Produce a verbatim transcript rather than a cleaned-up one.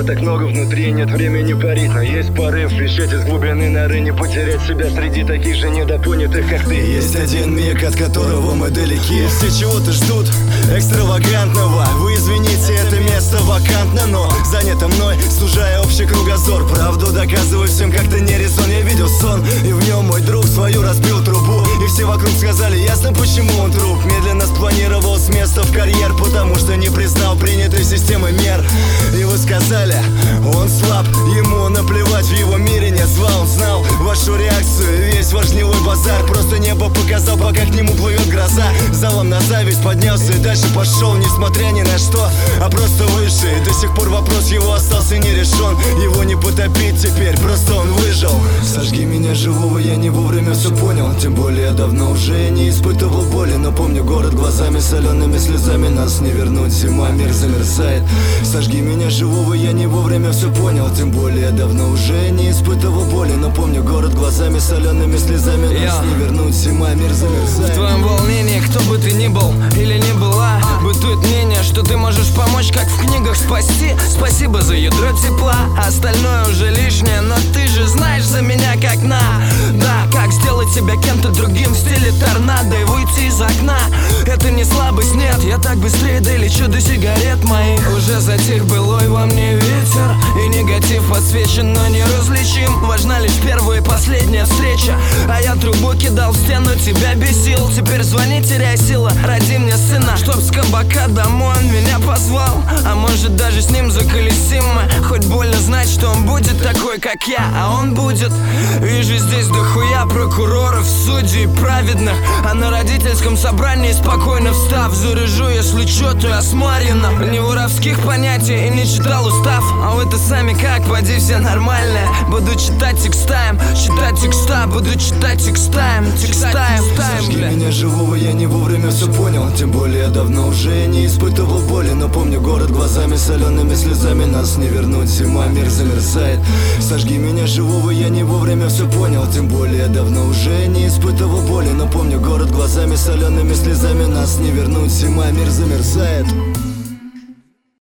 так много внутри, нет времени парить. Но есть порыв кричать из глубины норы, не потерять себя среди таких же недопонятых, как ты. Есть один миг, от которого мы далеки. Все чего-то ждут экстравагантного. Вы извините, это место вакантно, но занято мной, сужая общий кругозор. Правду доказываю всем, как-то не резон. Я видел сон, и в нем мой друг свою разбил трубу. И все вокруг сказали, ясно, почему он труп. Медленно спланировал с места в карьер, потому что не признал принятой системы мер. И вы сказали, он слаб, ему наплевать, в его мире нет зла. Он знал вашу реакцию, весь ваш гнилой базар. Просто небо показал, пока к нему плывет гроза. Залом на зависть поднялся и дальше пошел, несмотря ни на что, а просто выше. И до сих пор вопрос его остался не решен. Его не потопить теперь, просто он выжил. Сожги меня живого, я не вовремя все понял. Тем более я давно уже не испытывал боли. Но помню город глазами, солеными слезами. Нас не вернуть, зима, мир замерзает. Сожги меня живого, я не вовремя все понял. Тем более я давно уже не испытывал боли. Но помню город глазами, солеными слезами. Нас не вернуть, зима, мир замерзает. В твоем волнении, кто бы ты ни был или не была, бытует мнение, что ты можешь помочь, как в книгах, спасти. Спасибо за ядро тепла, остальное уже лишнее. Но ты же знаешь за меня как на. Да, как сделать себя кем-то другим в стиле торнадо и выйти из окна. Это не слабость, нет, я так быстрее долечу до сигарет моих. Уже затих былой во мне ветер, и негатив подсвечен, но не различим. Важна лишь первая и последняя встреча, а я трубу кидал в стену, тебя бесил. Теперь звони, теряй силы, роди мне сына, чтоб с кабака домой он меня позвал. А может даже с ним заколесим мы. Хоть больно знать, что он будет такой, как я, а он будет. Вижу здесь дохуя прокуроров, судей праведных, а на родительском собрании спокойно встав, заряжу, если чё, то я смарьяно. Не воровских понятий и не читал устав, а вы-то сами как, поди все нормальные. Буду читать текстаем, читать текста, буду читать текстаем, текстаем, Сожги бля. меня живого, я не вовремя все понял. Тем более я давно уже не испытывал боли. Но помню город глазами, солеными слезами. Нас не вернуть, зима, мир замерзает. Сожги меня живого, я не вовремя все понял. Тем более я давно уже не испытывал боли. Но помню город глазами, солеными слезами. Нас не вернуть, зима, мир замерзает.